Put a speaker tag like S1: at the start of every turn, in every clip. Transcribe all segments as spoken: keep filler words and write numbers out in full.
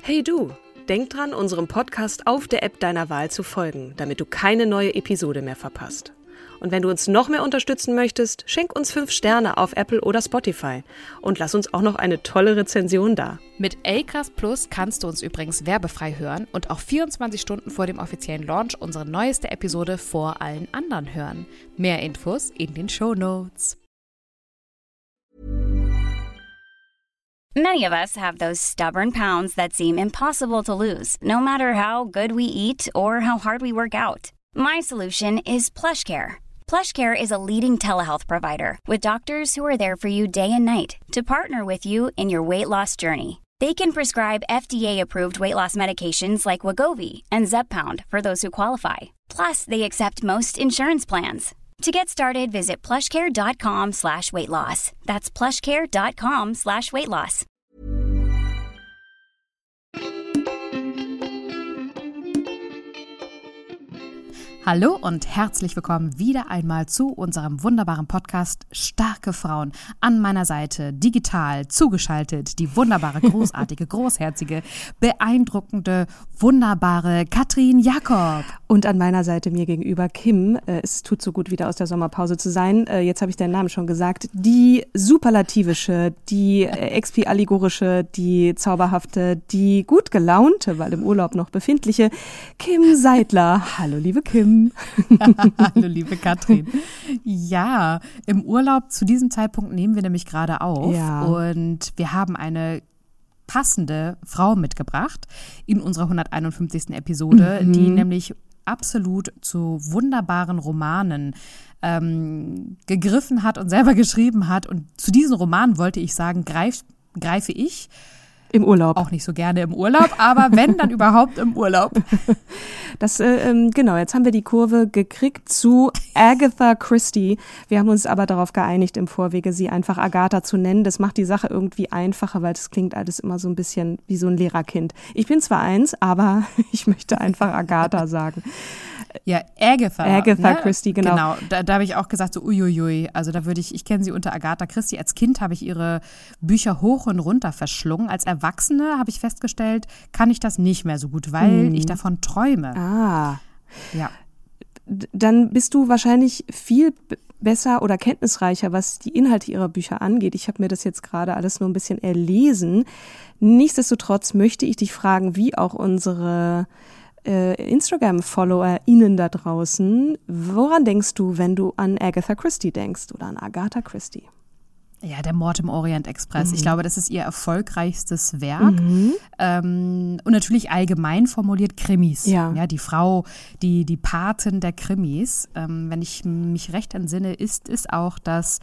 S1: Hey du, denk dran, unserem Podcast auf der App deiner Wahl zu folgen, damit du keine neue Episode mehr verpasst. Und wenn du uns noch mehr unterstützen möchtest, schenk uns fünf Sterne auf Apple oder Spotify und lass uns auch noch eine tolle Rezension da.
S2: Mit Acast Plus kannst du uns übrigens werbefrei hören und auch vierundzwanzig Stunden vor dem offiziellen Launch unsere neueste Episode vor allen anderen hören. Mehr Infos in den Shownotes.
S3: Many of us have those stubborn pounds that seem impossible to lose, no matter how good we eat or how hard we work out. My solution is PlushCare. PlushCare is a leading telehealth provider with doctors who are there for you day and night to partner with you in your weight loss journey. They can prescribe F D A-approved weight loss medications like Wegovy and Zepbound for those who qualify. Plus, they accept most insurance plans. To get started, visit plushcare.com slash weight loss. That's plushcare.com slash weight loss.
S2: Hallo und herzlich willkommen wieder einmal zu unserem wunderbaren Podcast Starke Frauen. An meiner Seite digital zugeschaltet die wunderbare, großartige, großherzige, beeindruckende, wunderbare Katrin Jakob.
S1: Und an meiner Seite mir gegenüber Kim. Äh, es tut so gut, wieder aus der Sommerpause zu sein. Äh, jetzt habe ich deinen Namen schon gesagt. Die superlativische, die äh, expialigorische, die zauberhafte, die gut gelaunte, weil im Urlaub noch befindliche Kim Seidler. Hallo, liebe Kim.
S2: Hallo, liebe Katrin. Ja, im Urlaub zu diesem Zeitpunkt nehmen wir nämlich gerade auf.
S1: Ja.
S2: Und wir haben eine passende Frau mitgebracht in unserer hunderteinundfünfzigsten Episode, mhm. die nämlich absolut zu wunderbaren Romanen ähm, gegriffen hat und selber geschrieben hat. Und zu diesen Romanen wollte ich sagen, greif, greife ich
S1: im Urlaub.
S2: Auch nicht so gerne im Urlaub, aber wenn, dann überhaupt im Urlaub.
S1: Das, äh, ähm, genau, jetzt haben wir die Kurve gekriegt zu Agatha Christie. Wir haben uns aber darauf geeinigt, im Vorwege sie einfach Agatha zu nennen. Das macht die Sache irgendwie einfacher, weil das klingt alles immer so ein bisschen wie so ein Lehrerkind. Ich bin zwar eins, aber ich möchte einfach Agatha sagen.
S2: Ja, Agatha.
S1: Agatha
S2: ne?
S1: Christie, genau.
S2: Genau, da, da habe ich auch gesagt, so uiuiui, also da würde ich, ich kenne sie unter Agatha Christie. Als Kind habe ich ihre Bücher hoch und runter verschlungen. Als Erwachsene habe ich festgestellt, kann ich das nicht mehr so gut, weil hm. ich davon träume.
S1: Ah.
S2: Ja.
S1: Dann bist du wahrscheinlich viel besser oder kenntnisreicher, was die Inhalte ihrer Bücher angeht. Ich habe mir das jetzt gerade alles nur ein bisschen erlesen. Nichtsdestotrotz möchte ich dich fragen, wie auch unsere äh, Instagram-FollowerInnen da draußen, woran denkst du, wenn du an Agatha Christie denkst oder an Agatha Christie?
S2: Ja, der Mord im Orient Express.
S1: Mhm.
S2: Ich glaube, das ist ihr erfolgreichstes Werk.
S1: Mhm.
S2: Ähm, und natürlich allgemein formuliert Krimis.
S1: Ja.
S2: Ja, die Frau, die, die Patin der Krimis. Ähm, wenn ich mich recht entsinne, ist es auch das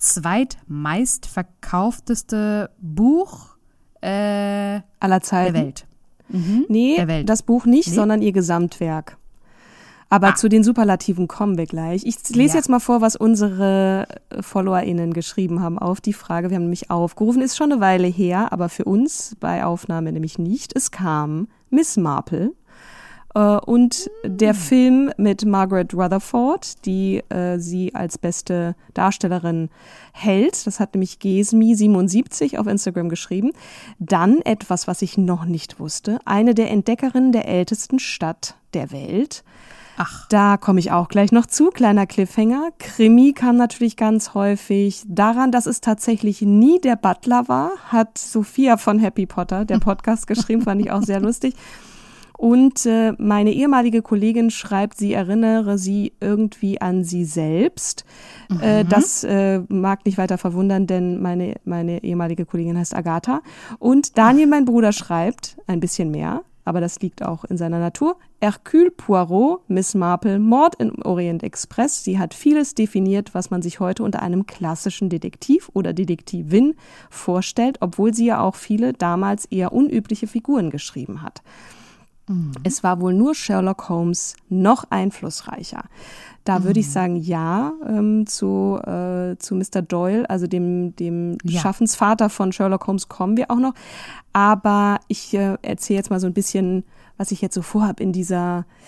S2: zweitmeistverkaufteste Buch äh,
S1: aller Zeiten
S2: der Welt. Mhm.
S1: Nee,
S2: der Welt.
S1: das Buch nicht,
S2: nee?
S1: sondern ihr Gesamtwerk. Aber ah. zu den Superlativen kommen wir gleich. Ich lese ja. jetzt mal vor, was unsere FollowerInnen geschrieben haben auf die Frage. Wir haben nämlich aufgerufen, ist schon eine Weile her, aber für uns bei Aufnahme nämlich nicht. Es kam Miss Marple äh, und mm. der Film mit Margaret Rutherford, die äh, sie als beste Darstellerin hält. Das hat nämlich Gesmi siebenundsiebzig auf Instagram geschrieben. Dann etwas, was ich noch nicht wusste. Eine der Entdeckerinnen der ältesten Stadt der Welt.
S2: Ach.
S1: Da komme ich auch gleich noch zu, kleiner Cliffhanger. Krimi kam natürlich ganz häufig. Daran, dass es tatsächlich nie der Butler war, hat Sophia von Happy Potter, der Podcast, geschrieben, fand ich auch sehr lustig. Und äh, meine ehemalige Kollegin schreibt, sie erinnere sie irgendwie an sie selbst. Mhm. Äh, das äh, mag nicht weiter verwundern, denn meine, meine ehemalige Kollegin heißt Agatha. Und Daniel, mein Bruder, schreibt ein bisschen mehr. Aber das liegt auch in seiner Natur. Hercule Poirot, Miss Marple, Mord im Orient Express. Sie hat vieles definiert, was man sich heute unter einem klassischen Detektiv oder Detektivin vorstellt, obwohl sie ja auch viele damals eher unübliche Figuren geschrieben hat. Mhm. Es war wohl nur Sherlock Holmes noch einflussreicher. Da würde ich sagen, ja, ähm, zu, äh, zu Mister Doyle, also dem, dem
S2: ja.
S1: Schaffensvater von Sherlock Holmes, kommen wir auch noch. Aber ich äh, erzähle jetzt mal so ein bisschen, was ich jetzt so vorhabe in dieser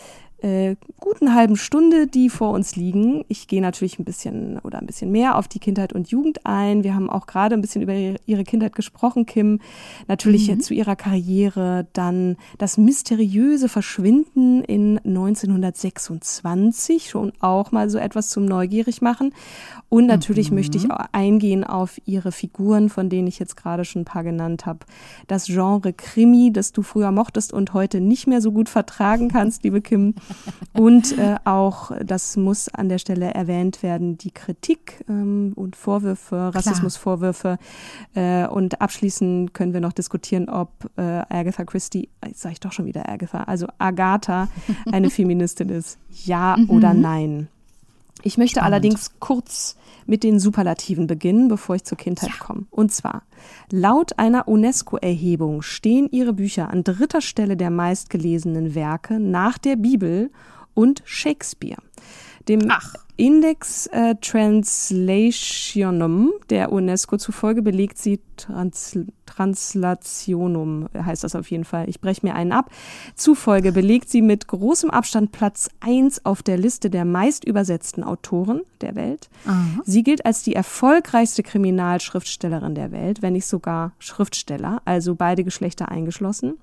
S1: äh, guten halben Stunde, die vor uns liegen. Ich gehe natürlich ein bisschen oder ein bisschen mehr auf die Kindheit und Jugend ein. Wir haben auch gerade ein bisschen über ihre Kindheit gesprochen, Kim. Natürlich mhm. zu ihrer Karriere, dann das mysteriöse Verschwinden in neunzehnhundertsechsundzwanzig, schon auch mal so etwas zum Neugierig machen. Und natürlich mhm. möchte ich auch eingehen auf ihre Figuren, von denen ich jetzt gerade schon ein paar genannt habe. Das Genre Krimi, das du früher mochtest und heute nicht mehr so gut vertragen kannst, liebe Kim. Und äh, auch, das muss an der Stelle erwähnt werden, die Kritik ähm, und Vorwürfe, Rassismusvorwürfe. Äh, und abschließend können wir noch diskutieren, ob äh, Agatha Christie, jetzt sage ich doch schon wieder Agatha, also Agatha eine Feministin ist. Ja mhm. oder nein? Ich möchte Spannend. allerdings kurz mit den Superlativen beginnen, bevor ich zur Kindheit ja. komme. Und zwar, laut einer UNESCO-Erhebung stehen ihre Bücher an dritter Stelle der meistgelesenen Werke nach der Bibel und Shakespeare. Dem Ach. Index äh, Translationum der UNESCO zufolge belegt sie Trans- Translationum, heißt das auf jeden Fall. Ich breche mir einen ab. Zufolge belegt sie mit großem Abstand Platz eins auf der Liste der meist übersetzten Autoren der Welt. Aha. Sie gilt als die erfolgreichste Kriminalschriftstellerin der Welt, wenn nicht sogar Schriftsteller, also beide Geschlechter eingeschlossen.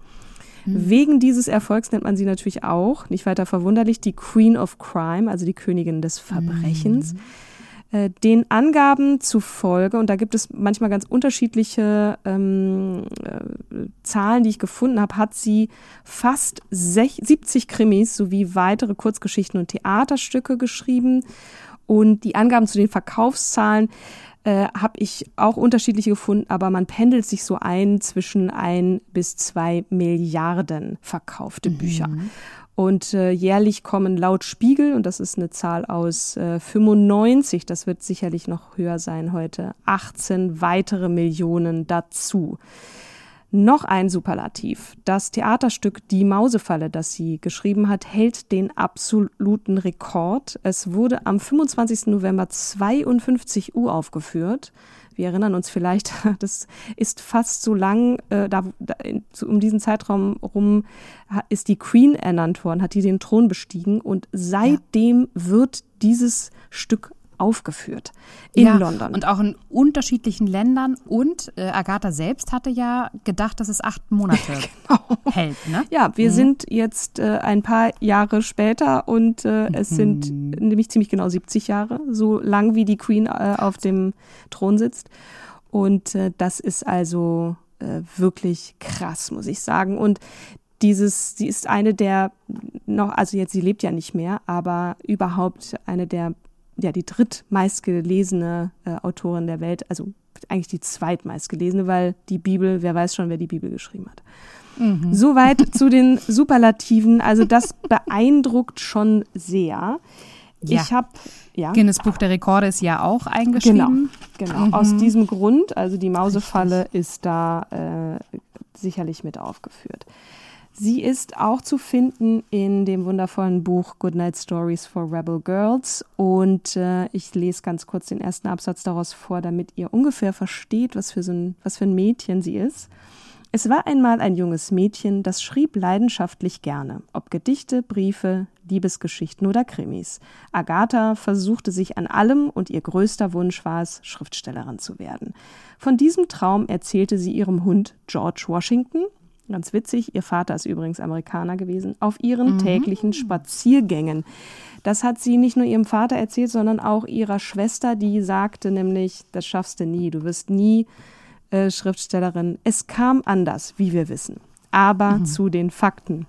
S1: Wegen dieses Erfolgs nennt man sie natürlich auch, nicht weiter verwunderlich, die Queen of Crime, also die Königin des Verbrechens. Mhm. Äh, den Angaben zufolge, und da gibt es manchmal ganz unterschiedliche ähm, äh, Zahlen, die ich gefunden habe, hat sie fast siebzig Krimis sowie weitere Kurzgeschichten und Theaterstücke geschrieben. Und die Angaben zu den Verkaufszahlen Äh, habe ich auch unterschiedliche gefunden, aber man pendelt sich so ein zwischen ein bis zwei Milliarden verkaufte Bücher. Mhm. Und äh, jährlich kommen laut Spiegel, und das ist eine Zahl aus äh, fünfundneunzig, das wird sicherlich noch höher sein heute, achtzehn weitere Millionen dazu. Noch ein Superlativ. Das Theaterstück Die Mausefalle, das sie geschrieben hat, hält den absoluten Rekord. Es wurde am fünfundzwanzigsten November zweiundfünfzig Uhr aufgeführt. Wir erinnern uns vielleicht, das ist fast so lang, äh, da, da, um diesen Zeitraum rum ist die Queen ernannt worden, hat die den Thron bestiegen und seitdem ja. wird dieses Stück aufgeführt in
S2: ja,
S1: London.
S2: Und auch in unterschiedlichen Ländern. Und äh, Agatha selbst hatte ja gedacht, dass es acht Monate genau. hält. Ne?
S1: Ja, wir
S2: mhm.
S1: sind jetzt äh, ein paar Jahre später und äh, es mhm. sind nämlich ziemlich genau siebzig Jahre, so lang wie die Queen äh, auf dem Thron sitzt. Und äh, das ist also äh, wirklich krass, muss ich sagen. Und dieses, sie ist eine der noch, also jetzt, sie lebt ja nicht mehr, aber überhaupt eine der ja, die drittmeistgelesene äh, Autorin der Welt, also eigentlich die zweitmeistgelesene, weil die Bibel, wer weiß schon, wer die Bibel geschrieben hat. Mhm. Soweit zu den Superlativen, also das beeindruckt schon sehr.
S2: Ja.
S1: Ich habe, ja.
S2: Guinness Buch der Rekorde ist ja auch eingeschrieben.
S1: Genau, genau. Mhm. Aus diesem Grund, also die Mausefalle Richtig. ist da äh, sicherlich mit aufgeführt. Sie ist auch zu finden in dem wundervollen Buch Goodnight Stories for Rebel Girls und äh, ich lese ganz kurz den ersten Absatz daraus vor, damit ihr ungefähr versteht, was für so ein, was für ein Mädchen sie ist. Es war einmal ein junges Mädchen, das schrieb leidenschaftlich gerne, ob Gedichte, Briefe, Liebesgeschichten oder Krimis. Agatha versuchte sich an allem und ihr größter Wunsch war es, Schriftstellerin zu werden. Von diesem Traum erzählte sie ihrem Hund George Washington, ganz witzig, ihr Vater ist übrigens Amerikaner gewesen, auf ihren mhm. täglichen Spaziergängen. Das hat sie nicht nur ihrem Vater erzählt, sondern auch ihrer Schwester, die sagte nämlich, das schaffst du nie, du wirst nie äh, Schriftstellerin. Es kam anders, wie wir wissen. Aber mhm. zu den Fakten.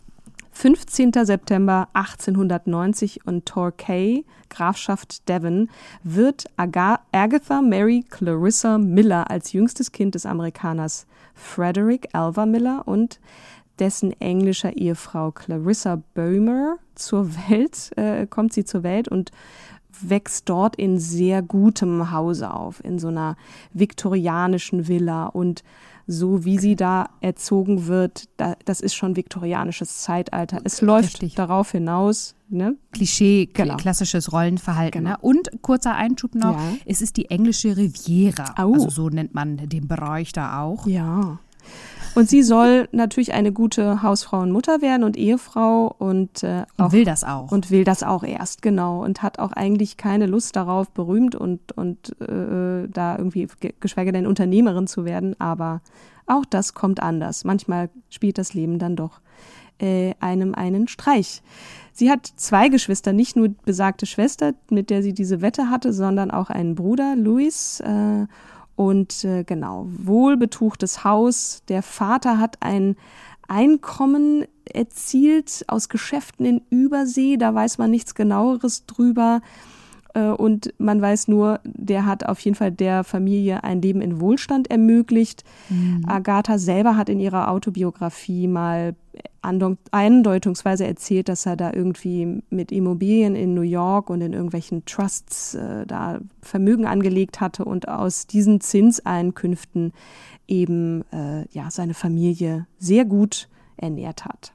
S1: fünfzehnten September achtzehnhundertneunzig und Torquay, Grafschaft Devon, wird Aga- Agatha Mary Clarissa Miller als jüngstes Kind des Amerikaners Frederick Alva Miller und dessen englischer Ehefrau Clarissa Böhmer zur Welt, äh, kommt sie zur Welt und wächst dort in sehr gutem Hause auf, in so einer viktorianischen Villa und so wie sie da erzogen wird, da, das ist schon viktorianisches Zeitalter. Es läuft Richtig. darauf hinaus. Ne?
S2: Klischee,
S1: genau.
S2: klassisches Rollenverhalten.
S1: Genau.
S2: Ne? Und kurzer Einschub noch, ja. es ist die englische Riviera.
S1: Au.
S2: Also so nennt man den Bereich da auch.
S1: Ja. Und sie soll natürlich eine gute Hausfrau und Mutter werden und Ehefrau und äh, auch,
S2: und will das auch.
S1: Und will das auch erst, genau. Und hat auch eigentlich keine Lust darauf, berühmt und, und äh, da irgendwie, geschweige denn Unternehmerin zu werden. Aber auch das kommt anders. Manchmal spielt das Leben dann doch äh, einem einen Streich. Sie hat zwei Geschwister, nicht nur besagte Schwester, mit der sie diese Wette hatte, sondern auch einen Bruder, Louis, äh, Und äh, genau, wohlbetuchtes Haus. Der Vater hat ein Einkommen erzielt aus Geschäften in Übersee. Da weiß man nichts Genaueres drüber. Äh, und man weiß nur, der hat auf jeden Fall der Familie ein Leben in Wohlstand ermöglicht. Mhm. Agatha selber hat in ihrer Autobiografie mal andeutungsweise erzählt, dass er da irgendwie mit Immobilien in New York und in irgendwelchen Trusts äh, da Vermögen angelegt hatte und aus diesen Zinseinkünften eben äh, ja seine Familie sehr gut ernährt hat.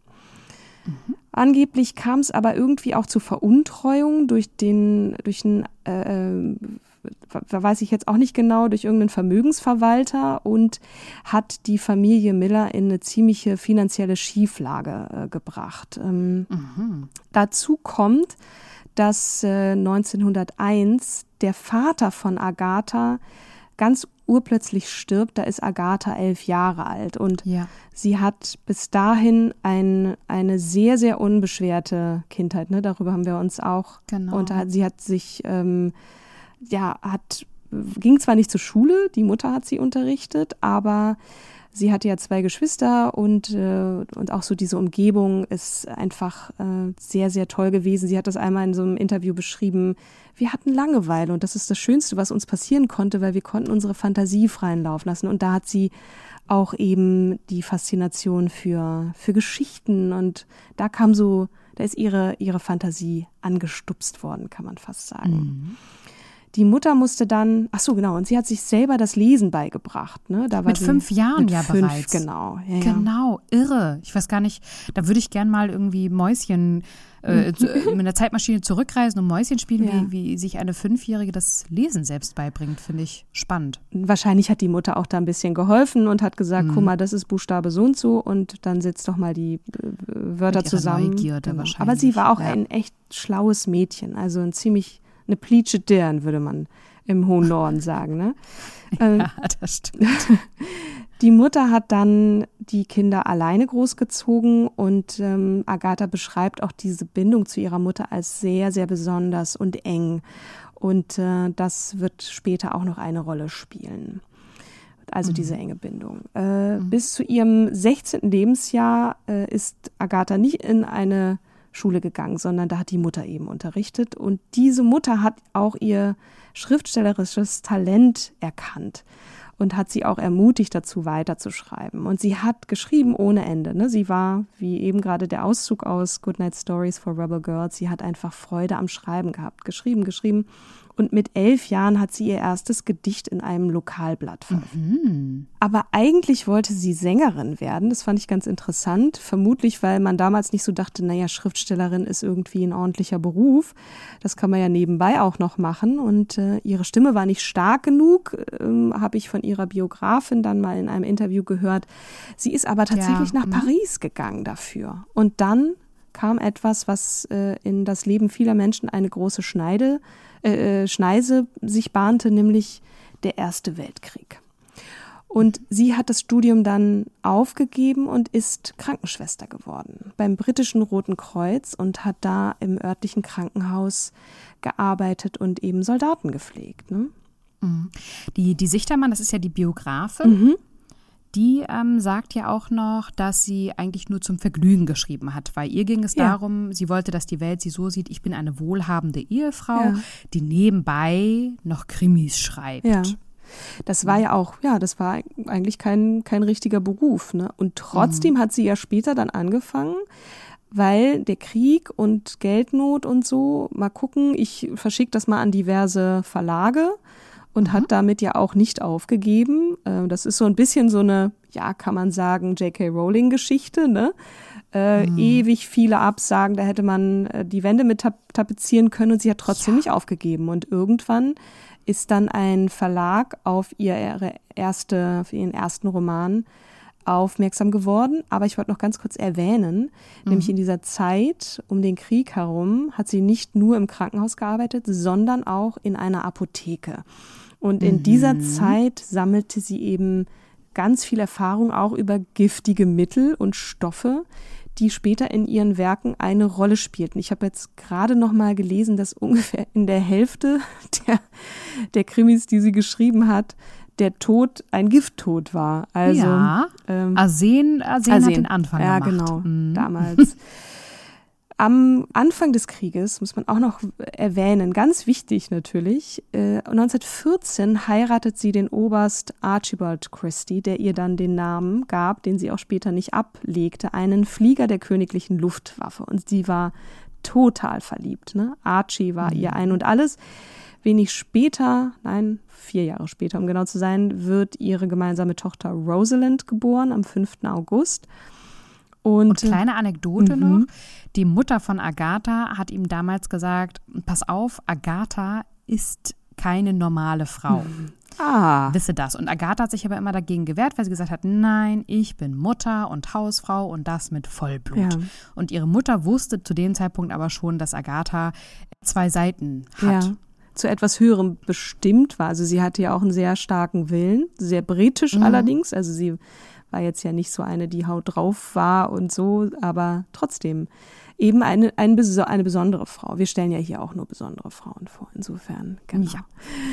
S1: Mhm. Angeblich kam es aber irgendwie auch zu Veruntreuung durch den, durch einen, äh, weiß ich jetzt auch nicht genau, durch irgendeinen Vermögensverwalter und hat die Familie Miller in eine ziemliche finanzielle Schieflage äh, gebracht. Ähm, mhm. Dazu kommt, dass äh, neunzehnhunderteins der Vater von Agatha ganz urplötzlich stirbt. Da ist Agatha elf Jahre alt und ja. sie hat bis dahin ein, eine sehr, sehr unbeschwerte Kindheit. Ne? Darüber haben wir uns auch
S2: genau.
S1: unterhalten. Sie hat sich ähm, ja, hat, ging zwar nicht zur Schule, die Mutter hat sie unterrichtet, aber sie hatte ja zwei Geschwister und, äh, und auch so diese Umgebung ist einfach äh, sehr, sehr toll gewesen. Sie hat das einmal in so einem Interview beschrieben, wir hatten Langeweile und das ist das Schönste, was uns passieren konnte, weil wir konnten unsere Fantasie freien Lauf lassen und da hat sie auch eben die Faszination für, für Geschichten und da kam so, da ist ihre, ihre Fantasie angestupst worden, kann man fast sagen. Mhm. Die Mutter musste dann, ach so, genau, und sie hat sich selber das Lesen beigebracht. Ne? Da war
S2: mit fünf Jahren
S1: mit
S2: ja
S1: fünf,
S2: bereits.
S1: Genau. Ja,
S2: genau, ja. Irre. Ich weiß gar nicht, da würde ich gern mal irgendwie Mäuschen äh, mit der Zeitmaschine zurückreisen und Mäuschen spielen, ja. wie, wie sich eine Fünfjährige das Lesen selbst beibringt, finde ich spannend.
S1: Wahrscheinlich hat die Mutter auch da ein bisschen geholfen und hat gesagt, mhm. guck mal, das ist Buchstabe so und so und dann setzt doch mal die äh, Wörter
S2: mit ihrer
S1: zusammen.
S2: Neugierde genau. wahrscheinlich.
S1: Aber sie war auch
S2: ja.
S1: ein echt schlaues Mädchen, also ein ziemlich eine Pleatsche Dirn, würde man im hohen Norden sagen. Ne?
S2: Ja, das stimmt.
S1: Die Mutter hat dann die Kinder alleine großgezogen und ähm, Agatha beschreibt auch diese Bindung zu ihrer Mutter als sehr, sehr besonders und eng. Und äh, das wird später auch noch eine Rolle spielen. Also mhm. diese enge Bindung. Äh, mhm. Bis zu ihrem sechzehnten Lebensjahr äh, ist Agatha nicht in eine Schule gegangen, sondern da hat die Mutter eben unterrichtet. Und diese Mutter hat auch ihr schriftstellerisches Talent erkannt und hat sie auch ermutigt, dazu weiterzuschreiben. Und sie hat geschrieben ohne Ende. Ne? Sie war, wie eben gerade der Auszug aus Goodnight Stories for Rebel Girls, sie hat einfach Freude am Schreiben gehabt. Geschrieben, geschrieben. Und mit elf Jahren hat sie ihr erstes Gedicht in einem Lokalblatt veröffentlicht. Mhm. Aber eigentlich wollte sie Sängerin werden. Das fand ich ganz interessant. Vermutlich, weil man damals nicht so dachte, naja, Schriftstellerin ist irgendwie ein ordentlicher Beruf. Das kann man ja nebenbei auch noch machen. Und äh, ihre Stimme war nicht stark genug, ähm, habe ich von ihrer Biografin dann mal in einem Interview gehört. Sie ist aber tatsächlich ja. nach mhm. Paris gegangen dafür. Und dann kam etwas, was äh, in das Leben vieler Menschen eine große Schneide Äh, Schneise sich bahnte, nämlich der Erste Weltkrieg. Und sie hat das Studium dann aufgegeben und ist Krankenschwester geworden beim britischen Roten Kreuz und hat da im örtlichen Krankenhaus gearbeitet und eben Soldaten gepflegt. Ne?
S2: Die, die Sichtermann, das ist ja die Biografin. Mhm. Die ähm, sagt ja auch noch, dass sie eigentlich nur zum Vergnügen geschrieben hat, weil ihr ging es ja. darum, sie wollte, dass die Welt sie so sieht, ich bin eine wohlhabende Ehefrau, ja. die nebenbei noch Krimis schreibt.
S1: Ja. Das war ja auch, ja, das war eigentlich kein, kein richtiger Beruf. Ne? Und trotzdem mhm. hat sie ja später dann angefangen, weil der Krieg und Geldnot und so, mal gucken, ich verschicke das mal an diverse Verlage. Und mhm. hat damit ja auch nicht aufgegeben. Das ist so ein bisschen so eine, ja, kann man sagen, J K Rowling-Geschichte, ne? Äh, mhm. Ewig viele Absagen, da hätte man die Wände mit tap- tapezieren können und sie hat trotzdem ja. nicht aufgegeben. Und irgendwann ist dann ein Verlag auf ihre erste, für ihren ersten Roman aufmerksam geworden. Aber ich wollte noch ganz kurz erwähnen, mhm. nämlich in dieser Zeit um den Krieg herum hat sie nicht nur im Krankenhaus gearbeitet, sondern auch in einer Apotheke. Und in mhm. dieser Zeit sammelte sie eben ganz viel Erfahrung auch über giftige Mittel und Stoffe, die später in ihren Werken eine Rolle spielten. Ich habe jetzt gerade noch mal gelesen, dass ungefähr in der Hälfte der, der Krimis, die sie geschrieben hat, der Tod ein Gifttod war. Also,
S2: ja, ähm, Arsen, Arsen, Arsen hat den Anfang
S1: ja,
S2: gemacht.
S1: Ja, genau,
S2: mhm.
S1: damals. Am Anfang des Krieges, muss man auch noch erwähnen, ganz wichtig natürlich, äh, neunzehnhundertvierzehn heiratet sie den Oberst Archibald Christie, der ihr dann den Namen gab, den sie auch später nicht ablegte, einen Flieger der königlichen Luftwaffe. Und sie war total verliebt. Ne? Archie war mhm. ihr Ein und Alles. Wenig später, nein, vier Jahre später, um genau zu sein, wird ihre gemeinsame Tochter Rosalind geboren, am fünften August. Und,
S2: und kleine Anekdote
S1: mhm.
S2: noch, die Mutter von Agatha hat ihm damals gesagt, pass auf, Agatha ist keine normale Frau.
S1: Mhm. Ah.
S2: Wisse das. Und Agatha hat sich aber immer dagegen gewehrt, weil sie gesagt hat, nein, ich bin Mutter und Hausfrau und das mit Vollblut. Ja. Und ihre Mutter wusste zu dem Zeitpunkt aber schon, dass Agatha zwei Seiten hat.
S1: Ja. Zu etwas Höherem bestimmt war. Also sie hatte ja auch einen sehr starken Willen, sehr britisch mhm. allerdings. Also sie war jetzt ja nicht so eine, die Haut drauf war und so, aber trotzdem eben eine, eine, eine besondere Frau. Wir stellen ja hier auch nur besondere Frauen vor, insofern. Genau. Ja.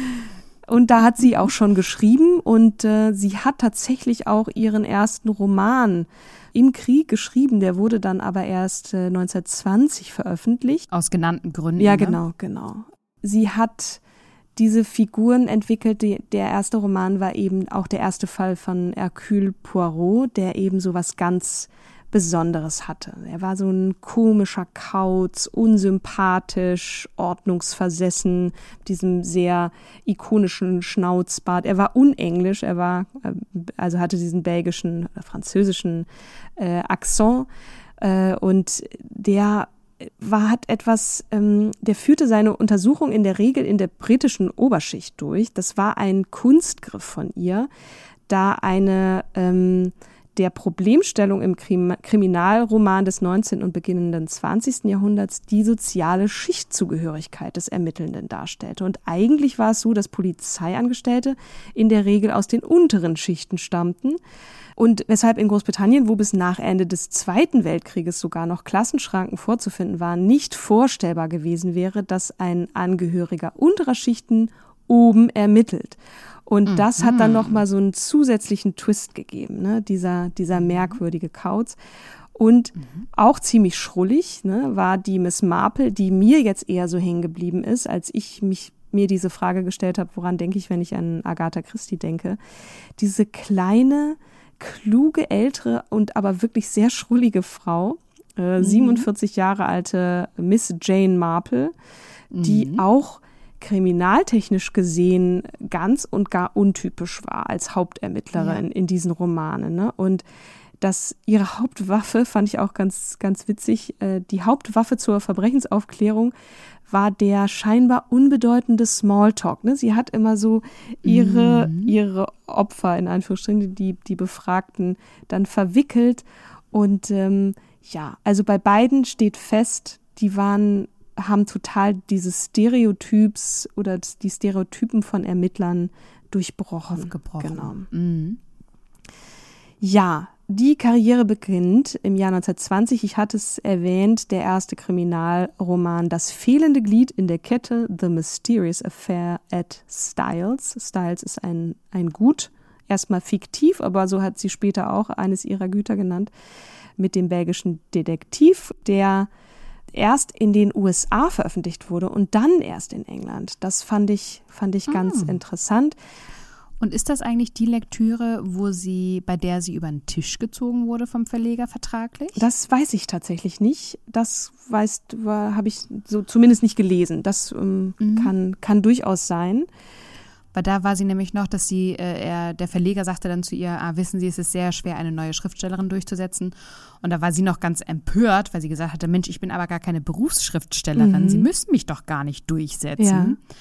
S1: Und da hat sie auch schon geschrieben und äh, sie hat tatsächlich auch ihren ersten Roman im Krieg geschrieben. Der wurde dann aber erst äh, neunzehnhundertzwanzig veröffentlicht.
S2: Aus genannten Gründen.
S1: Ja,
S2: ne?
S1: genau, genau. Sie hat diese Figuren entwickelt. Die, der erste Roman war eben auch der erste Fall von Hercule Poirot, der eben so was ganz Besonderes hatte. Er war so ein komischer Kauz, unsympathisch, ordnungsversessen, diesem sehr ikonischen Schnauzbart. Er war unenglisch, er war, also hatte diesen belgischen oder französischen äh, Akzent äh, und der war, hat etwas, ähm, der führte seine Untersuchung in der Regel in der britischen Oberschicht durch. Das war ein Kunstgriff von ihr, da eine ähm, der Problemstellung im Krim- Kriminalroman des neunzehnten und beginnenden zwanzigsten Jahrhunderts die soziale Schichtzugehörigkeit des Ermittelnden darstellte. Und eigentlich war es so, dass Polizeiangestellte in der Regel aus den unteren Schichten stammten. Und weshalb in Großbritannien, wo bis nach Ende des Zweiten Weltkrieges sogar noch Klassenschranken vorzufinden waren, nicht vorstellbar gewesen wäre, dass ein Angehöriger unterer Schichten oben ermittelt. Und das hat dann nochmal so einen zusätzlichen Twist gegeben, ne? dieser, dieser merkwürdige Kauz. Und mhm. auch ziemlich schrullig, ne, war die Miss Marple, die mir jetzt eher so hängen geblieben ist, als ich mich mir diese Frage gestellt habe, woran denke ich, wenn ich an Agatha Christie denke. Diese kleine, kluge, ältere und aber wirklich sehr schrullige Frau, äh, mhm. siebenundvierzig Jahre alte Miss Jane Marple, die mhm. auch kriminaltechnisch gesehen ganz und gar untypisch war als Hauptermittlerin ja. in diesen Romanen. Ne? Und dass ihre Hauptwaffe, fand ich auch ganz, ganz witzig, äh, die Hauptwaffe zur Verbrechensaufklärung war der scheinbar unbedeutende Smalltalk. Ne? Sie hat immer so ihre, mhm. ihre Opfer, in Anführungsstrichen, die, die Befragten, dann verwickelt. Und ähm, ja, also bei beiden steht fest, die waren haben total diese Stereotyps oder die Stereotypen von Ermittlern durchbrochen.
S2: Aufgebrochen.
S1: Genau.
S2: Mhm.
S1: Ja, die Karriere beginnt im Jahr neunzehnhundertzwanzig. Ich hatte es erwähnt, der erste Kriminalroman Das fehlende Glied in der Kette, The Mysterious Affair at Styles. Styles ist ein, ein Gut, erstmal fiktiv, aber so hat sie später auch eines ihrer Güter genannt, mit dem belgischen Detektiv, der erst in den U S A veröffentlicht wurde und dann erst in England. Das fand ich, fand ich ganz ah. interessant.
S2: Und ist das eigentlich die Lektüre, wo sie, bei der sie über den Tisch gezogen wurde vom Verleger vertraglich?
S1: Das weiß ich tatsächlich nicht. Das weißt, habe ich so zumindest nicht gelesen. Das ähm, mhm. kann, kann durchaus sein.
S2: Weil da war sie nämlich noch, dass sie, äh, er, der Verleger sagte dann zu ihr, ah, wissen Sie, es ist sehr schwer, eine neue Schriftstellerin durchzusetzen. Und da war sie noch ganz empört, weil sie gesagt hatte, Mensch, ich bin aber gar keine Berufsschriftstellerin, mhm. Sie müssen mich doch gar nicht durchsetzen. Ja.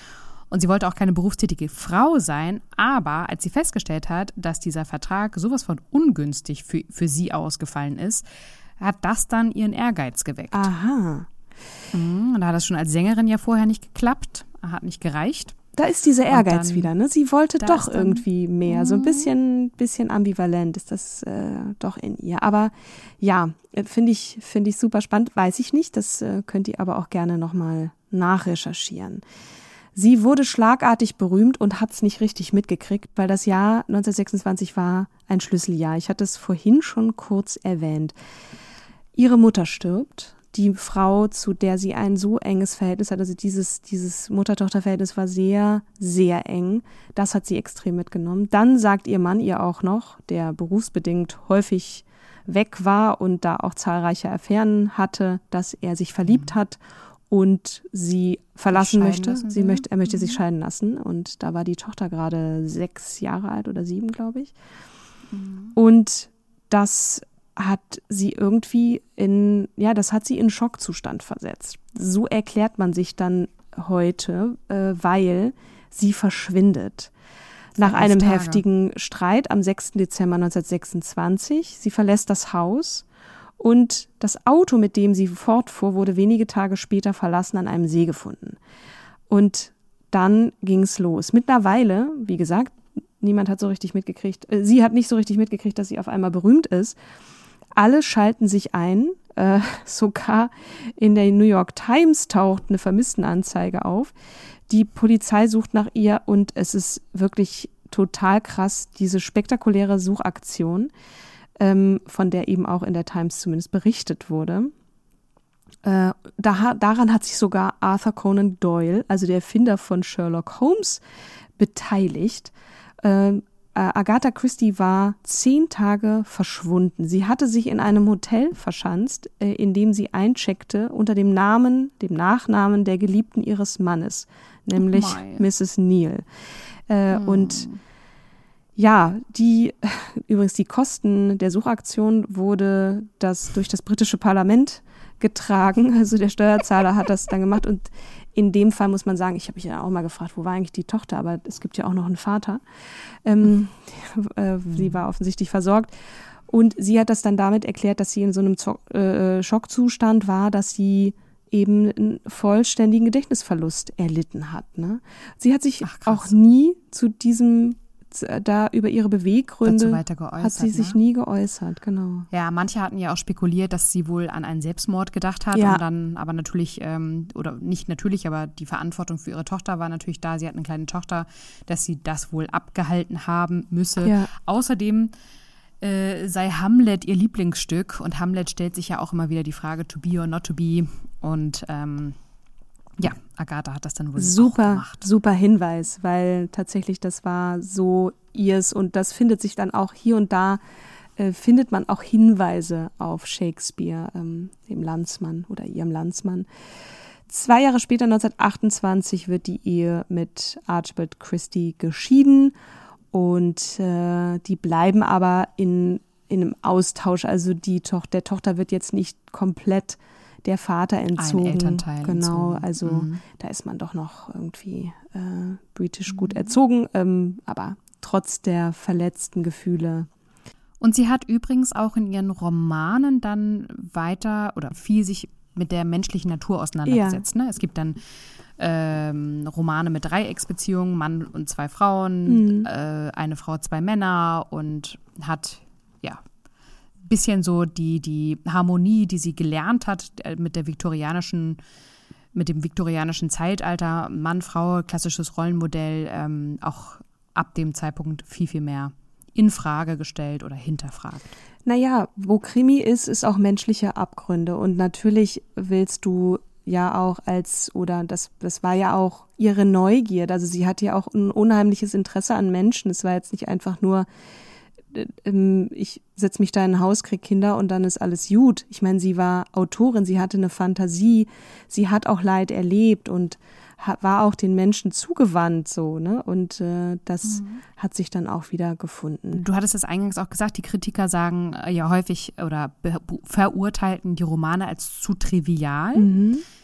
S2: Und sie wollte auch keine berufstätige Frau sein, aber als sie festgestellt hat, dass dieser Vertrag sowas von ungünstig für, für sie ausgefallen ist, hat das dann ihren Ehrgeiz geweckt.
S1: Aha.
S2: Mhm, und da hat das schon als Sängerin ja vorher nicht geklappt, hat nicht gereicht.
S1: Da ist dieser Ehrgeiz
S2: dann,
S1: wieder, ne? Sie wollte doch
S2: dann,
S1: irgendwie mehr. So ein bisschen, bisschen ambivalent ist das äh, doch in ihr. Aber ja, finde ich, finde ich super spannend. Weiß ich nicht. Das äh, könnt ihr aber auch gerne nochmal nachrecherchieren. Sie wurde schlagartig berühmt und hat es nicht richtig mitgekriegt, weil das Jahr neunzehnhundertsechsundzwanzig war ein Schlüsseljahr. Ich hatte es vorhin schon kurz erwähnt. Ihre Mutter stirbt. Die Frau, zu der sie ein so enges Verhältnis hat, also dieses, dieses Mutter-Tochter-Verhältnis war sehr, sehr eng. Das hat sie extrem mitgenommen. Dann sagt ihr Mann ihr auch noch, der berufsbedingt häufig weg war und da auch zahlreiche Affären hatte, dass er sich verliebt hat und sie verlassen möchte. Sie möchte, er möchte mhm. sich scheiden lassen. Und da war die Tochter gerade sechs Jahre alt oder sieben, glaube ich. Mhm. Und das hat sie irgendwie in, ja, das hat sie in Schockzustand versetzt. So erklärt man sich dann heute, äh, weil sie verschwindet. Nach einem
S2: Tage.
S1: heftigen Streit am sechsten Dezember neunzehnhundertsechsundzwanzig. Sie verlässt das Haus und das Auto, mit dem sie fortfuhr, wurde wenige Tage später verlassen an einem See gefunden. Und dann ging es los. Mittlerweile, wie gesagt, niemand hat so richtig mitgekriegt, äh, sie hat nicht so richtig mitgekriegt, dass sie auf einmal berühmt ist. Alle schalten sich ein, äh, sogar in der New York Times taucht eine Vermisstenanzeige auf. Die Polizei sucht nach ihr und es ist wirklich total krass, diese spektakuläre Suchaktion, ähm, von der eben auch in der Times zumindest berichtet wurde. Äh, da, daran hat sich sogar Arthur Conan Doyle, also der Erfinder von Sherlock Holmes, beteiligt. Äh, Agatha Christie war zehn Tage verschwunden. Sie hatte sich in einem Hotel verschanzt, in dem sie eincheckte unter dem Namen, dem Nachnamen der Geliebten ihres Mannes, nämlich oh Misses Neal. Äh, hm. Und ja, die, übrigens die Kosten der Suchaktion wurde das durch das britische Parlament getragen. Also der Steuerzahler hat das dann gemacht und in dem Fall muss man sagen, ich habe mich ja auch mal gefragt, wo war eigentlich die Tochter, aber es gibt ja auch noch einen Vater. Ähm, äh, sie war offensichtlich versorgt und sie hat das dann damit erklärt, dass sie in so einem Zo- äh, Schockzustand war, dass sie eben einen vollständigen Gedächtnisverlust erlitten hat. Ne? Sie hat sich Ach, auch nie zu diesem da über ihre Beweggründe
S2: weiter geäußert,
S1: hat sie sich
S2: ne?
S1: nie geäußert, genau.
S2: Ja, manche hatten ja auch spekuliert, dass sie wohl an einen Selbstmord gedacht hat
S1: ja.
S2: und dann aber natürlich, ähm, oder nicht natürlich, aber die Verantwortung für ihre Tochter war natürlich da. Sie hat eine kleine Tochter, dass sie das wohl abgehalten haben müsse.
S1: Ja.
S2: Außerdem äh, sei Hamlet ihr Lieblingsstück und Hamlet stellt sich ja auch immer wieder die Frage, to be or not to be und ähm, ja, Agatha hat das dann wohl
S1: super,
S2: auch gemacht.
S1: Super Hinweis, weil tatsächlich das war so ihrs und das findet sich dann auch hier und da, äh, findet man auch Hinweise auf Shakespeare, ähm, dem Landsmann oder ihrem Landsmann. Zwei Jahre später, neunzehnhundertachtundzwanzig, wird die Ehe mit Archibald Christie geschieden und äh, die bleiben aber in, in einem Austausch, also die Toch- der Tochter wird jetzt nicht komplett der Vater entzogen.
S2: Ein Elternteil
S1: genau,
S2: entzogen.
S1: also
S2: mhm.
S1: da ist man doch noch irgendwie äh, britisch gut erzogen, ähm, aber trotz der verletzten Gefühle.
S2: Und sie hat übrigens auch in ihren Romanen dann weiter oder viel sich mit der menschlichen Natur auseinandergesetzt. Ja. Ne? Es gibt dann ähm, Romane mit Dreiecksbeziehungen, Mann und zwei Frauen, mhm. äh, eine Frau, zwei Männer und hat, ja, bisschen so die, die Harmonie, die sie gelernt hat mit der viktorianischen, mit dem viktorianischen Zeitalter, Mann, Frau, klassisches Rollenmodell, ähm, auch ab dem Zeitpunkt viel, viel mehr in Frage gestellt oder hinterfragt.
S1: Naja, wo Krimi ist, ist auch menschliche Abgründe und natürlich willst du ja auch als, oder das, das war ja auch ihre Neugierde, also sie hatte ja auch ein unheimliches Interesse an Menschen, es war jetzt nicht einfach nur ich setze mich da in ein Haus, krieg Kinder und dann ist alles gut. Ich meine, sie war Autorin, sie hatte eine Fantasie, sie hat auch Leid erlebt und war auch den Menschen zugewandt so, ne? Und äh, das mhm. hat sich dann auch wieder gefunden.
S2: Du hattest es eingangs auch gesagt, die Kritiker sagen äh, ja häufig oder be- verurteilten die Romane als zu trivial.
S1: Mhm.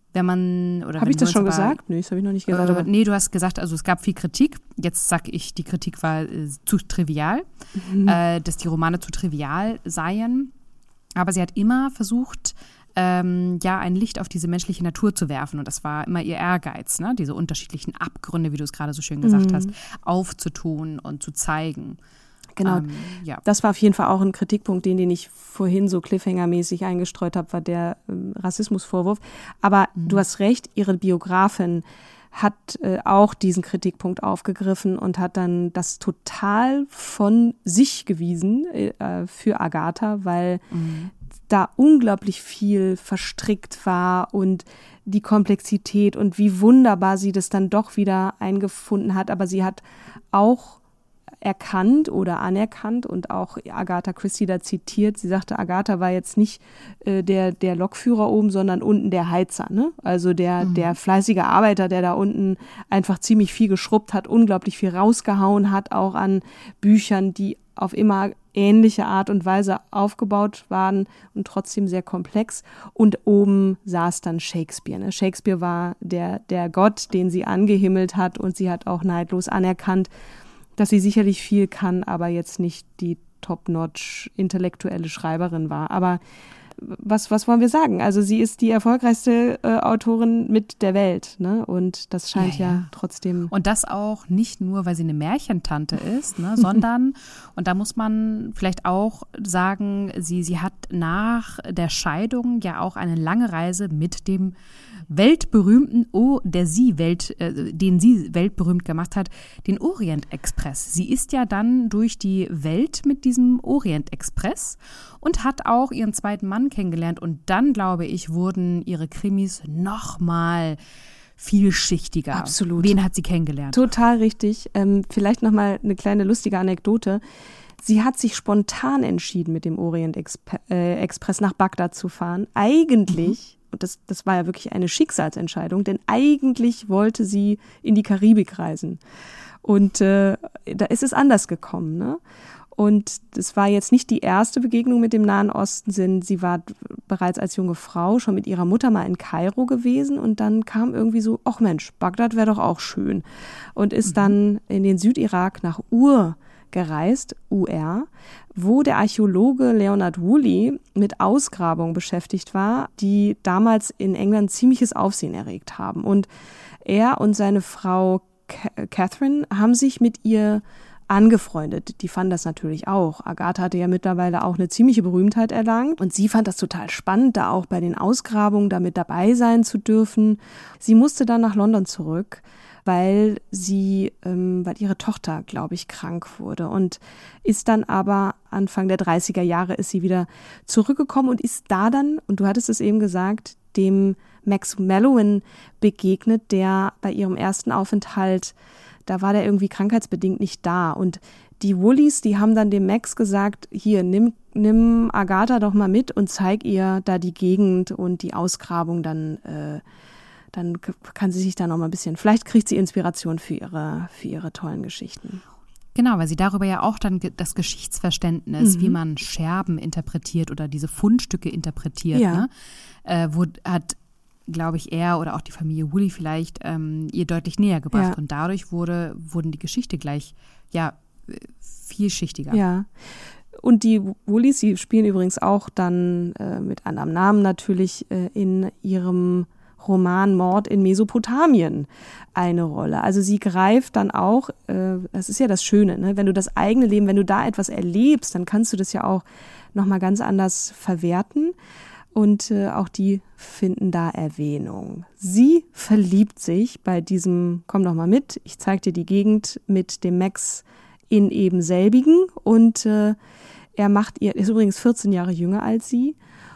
S2: wenn man oder
S1: Habe ich das schon
S2: aber,
S1: gesagt? Nee, das habe ich noch nicht gesagt.
S2: Äh,
S1: aber
S2: nee, du hast gesagt, also es gab viel Kritik. Jetzt sag ich, die Kritik war äh, zu trivial, mhm. äh, dass die Romane zu trivial seien. Aber sie hat immer versucht, ähm, ja, ein Licht auf diese menschliche Natur zu werfen. Und das war immer ihr Ehrgeiz, ne? Diese unterschiedlichen Abgründe, wie du es gerade so schön gesagt mhm. hast, aufzutun und zu zeigen.
S1: Genau,
S2: ähm, ja.
S1: Das war auf jeden Fall auch ein Kritikpunkt, den, den ich vorhin so Cliffhanger-mäßig eingestreut habe, war der ähm, Rassismusvorwurf. Aber mhm. du hast recht, ihre Biografin hat äh, auch diesen Kritikpunkt aufgegriffen und hat dann das total von sich gewiesen äh, für Agatha, weil mhm. da unglaublich viel verstrickt war und die Komplexität und wie wunderbar sie das dann doch wieder eingefunden hat. Aber sie hat auch erkannt oder anerkannt und auch Agatha Christie da zitiert. Sie sagte, Agatha war jetzt nicht äh, der, der Lokführer oben, sondern unten der Heizer, ne? Also der, mhm. der fleißige Arbeiter, der da unten einfach ziemlich viel geschrubbt hat, unglaublich viel rausgehauen hat, auch an Büchern, die auf immer ähnliche Art und Weise aufgebaut waren und trotzdem sehr komplex. Und oben saß dann Shakespeare. Ne? Shakespeare war der, der Gott, den sie angehimmelt hat, und sie hat auch neidlos anerkannt, dass sie sicherlich viel kann, aber jetzt nicht die top-notch intellektuelle Schreiberin war. Aber was, was wollen wir sagen? Also sie ist die erfolgreichste äh, Autorin mit der Welt, ne? Und das scheint ja, ja. ja trotzdem...
S2: Und das auch nicht nur, weil sie eine Märchentante ist, ne? sondern, und da muss man vielleicht auch sagen, sie, sie hat nach der Scheidung ja auch eine lange Reise mit dem weltberühmten, oh, der sie Welt, äh, den sie weltberühmt gemacht hat, den Orient-Express. Sie ist ja dann durch die Welt mit diesem Orient-Express und hat auch ihren zweiten Mann kennengelernt. Und dann, glaube ich, wurden ihre Krimis noch mal vielschichtiger.
S1: Absolut.
S2: Wen hat sie kennengelernt?
S1: Total richtig. Ähm, vielleicht noch mal eine kleine lustige Anekdote. Sie hat sich spontan entschieden, mit dem Orient-Express nach Bagdad zu fahren. Eigentlich, mhm. und das, das war ja wirklich eine Schicksalsentscheidung, denn eigentlich wollte sie in die Karibik reisen. Und äh, da ist es anders gekommen, ne? Und das war jetzt nicht die erste Begegnung mit dem Nahen Osten, denn sie war bereits als junge Frau schon mit ihrer Mutter mal in Kairo gewesen und dann kam irgendwie so, ach Mensch, Bagdad wäre doch auch schön, und ist mhm. dann in den Südirak nach Ur gereist, U R, wo der Archäologe Leonard Woolley mit Ausgrabungen beschäftigt war, die damals in England ziemliches Aufsehen erregt haben. Und er und seine Frau Catherine haben sich mit ihr angefreundet. Die fanden das natürlich auch. Agatha hatte ja mittlerweile auch eine ziemliche Berühmtheit erlangt und sie fand das total spannend, da auch bei den Ausgrabungen damit dabei sein zu dürfen. Sie musste dann nach London zurück, weil sie, ähm, weil ihre Tochter, glaube ich, krank wurde, und ist dann aber Anfang der dreißiger Jahre ist sie wieder zurückgekommen und ist da dann, und du hattest es eben gesagt, dem Max Mallowan begegnet, der bei ihrem ersten Aufenthalt, da war der irgendwie krankheitsbedingt nicht da, und die Woolleys, die haben dann dem Max gesagt, hier, nimm, nimm Agatha doch mal mit und zeig ihr da die Gegend und die Ausgrabung, dann äh, dann kann sie sich da noch mal ein bisschen, vielleicht kriegt sie Inspiration für ihre, für ihre tollen Geschichten.
S2: Genau, weil sie darüber ja auch dann das Geschichtsverständnis, mhm. wie man Scherben interpretiert oder diese Fundstücke interpretiert,
S1: ja.
S2: ne? äh, wo, hat, glaube ich, er oder auch die Familie Woolley vielleicht ähm, ihr deutlich näher gebracht. Ja. Und dadurch wurde, wurden die Geschichte gleich ja vielschichtiger.
S1: Ja. Und die Woolleys, sie spielen übrigens auch dann äh, mit anderem Namen natürlich äh, in ihrem Roman Mord in Mesopotamien eine Rolle. Also sie greift dann auch, äh, das ist ja das Schöne, ne? Wenn du das eigene Leben, wenn du da etwas erlebst, dann kannst du das ja auch nochmal ganz anders verwerten. Und äh, auch die finden da Erwähnung. Sie verliebt sich bei diesem, komm doch mal mit, ich zeig dir die Gegend, mit dem Max in eben selbigen. Und äh, er macht ihr, ist übrigens vierzehn Jahre jünger als sie.